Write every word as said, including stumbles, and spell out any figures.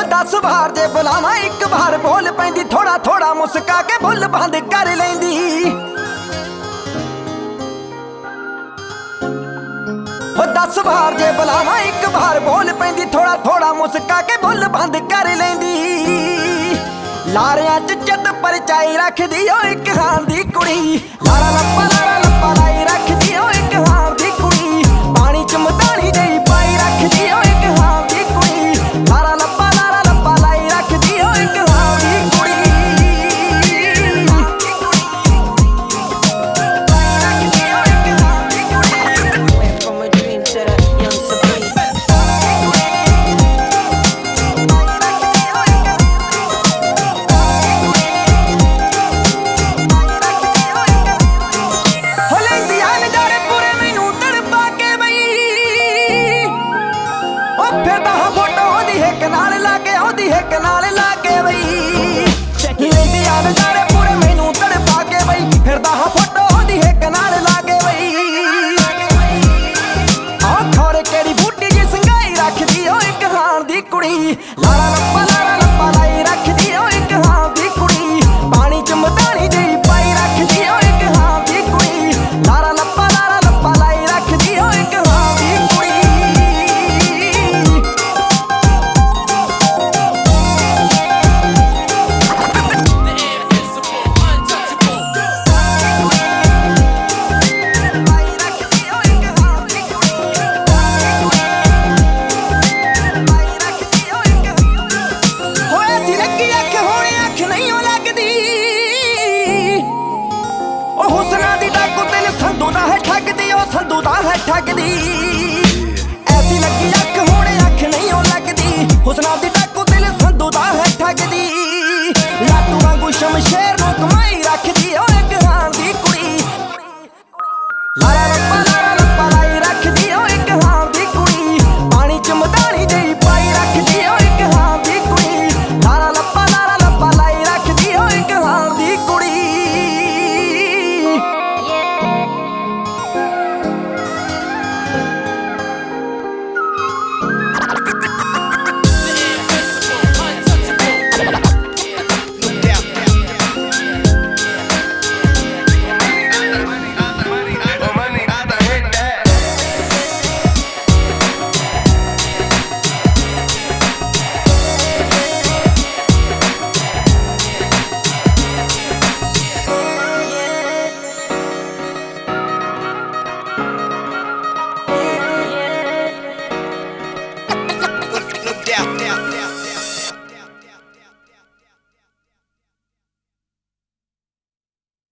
दस बार जे बुलावा एक बार बोल पैंदी, थोड़ा थोड़ा मुस्का के बुल बंद कर लैंदी। हो दस बार जे बुलावा एक बार बोल पैंदी, थोड़ा थोड़ा मुस्का के बुल बंद कर लैंदी। लारियां च चित परचाई रखदी ओ एक हां दी कुड़ी, लारा लप्पा लारा लप्पा लाई रखदी ओ एक हां दी कुड़ी। पानी च मदानी जई पाई रखदी ओ एक हां दी कुड़ी, लारा लप्पा लारा लप्पा लाई रखदी ओ एक हां दी कुड़ी। Went from a dream to the young supreme. फिरदा हाँ फोटो ओदी हिक नाल लागे, ओदी हिक नाल लागे बई। लेंदी याद जारे पूरे मैनू तड़पा के बई, फिरदा हाँ फोटो ओदी हिक नाल लागे बई। आ खौरे केड़ी बूटी जी संगाई रखदी ओ एक हां दी कुड़ी, लारा लप्पा लारा लप्पा लाई रखदी ओ एक हां दी कुड़ी। पानी च मदानी जी पाई रखदी ओ एक हां दी कुड़ी, लारा लप्पा लारा लप्पा लाई रखदी ओ एक हां दी कुड़ी। हुसना दी डाकू दिल संधू दा है ठगदी, ओ संधू दा है ठगदी। ऐसी लगी अख होने अख नहीं ओ लगदी, हुसना दी डाकू दिल संधू दा है ठगदी। लाटू वांगू शमशेर नू कमाई रखदी ओ एक हां दी कुड़ी, लारा लप्पा लारा लप्पा लाई रखदी ओ एक हां दी कुड़ी। पानी च मदानी जई पाई रखदी ओ एक हां दी कुड़ी, लारा लप्पा लारा लप्पा लाई रखदी ओ एक हां दी कुड़ी। Yeah.